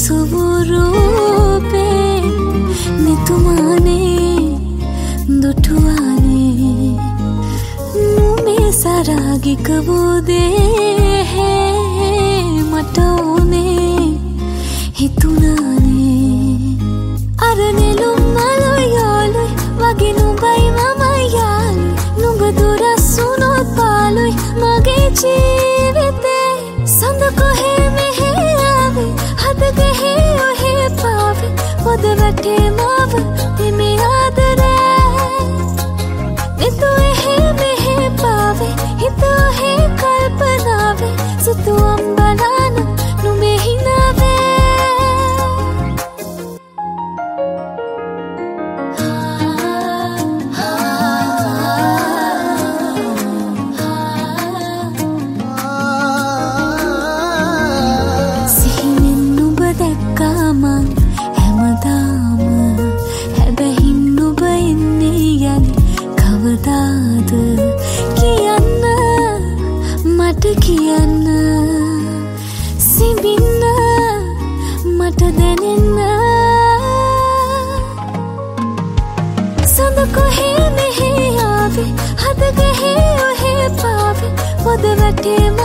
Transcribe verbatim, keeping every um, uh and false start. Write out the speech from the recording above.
සුවරූපේ නිතුමානේ දුටුවානේ නුඹේ සරාගික වූදේ මට ඕනේ හිතුණානේ අර නෙළුම් මලයි යාළුයි වගේ නුඹයි මමයි යාළුයි නුඹ දුරස් වුණොත් පාළුයි මගේ ජීවිතේ සඳ කොහේ මෙහෙ ආවේ හද ගෙහේ ඔහේ පාවේ පොද වැටේ මාව තෙමේ ආදරේ නිතු එහෙ මෙහෙ පාවේ හිත ඔහේ කල්පනාවේ සිතුවම් බලාන නුඹේ හිනාවේ කියන්න සිඹින්න මට දැනෙන්න සඳ කොහේ මෙහෙ ආවේ හද ගෙහේ ඔහේ පාවේ පොද වැටේ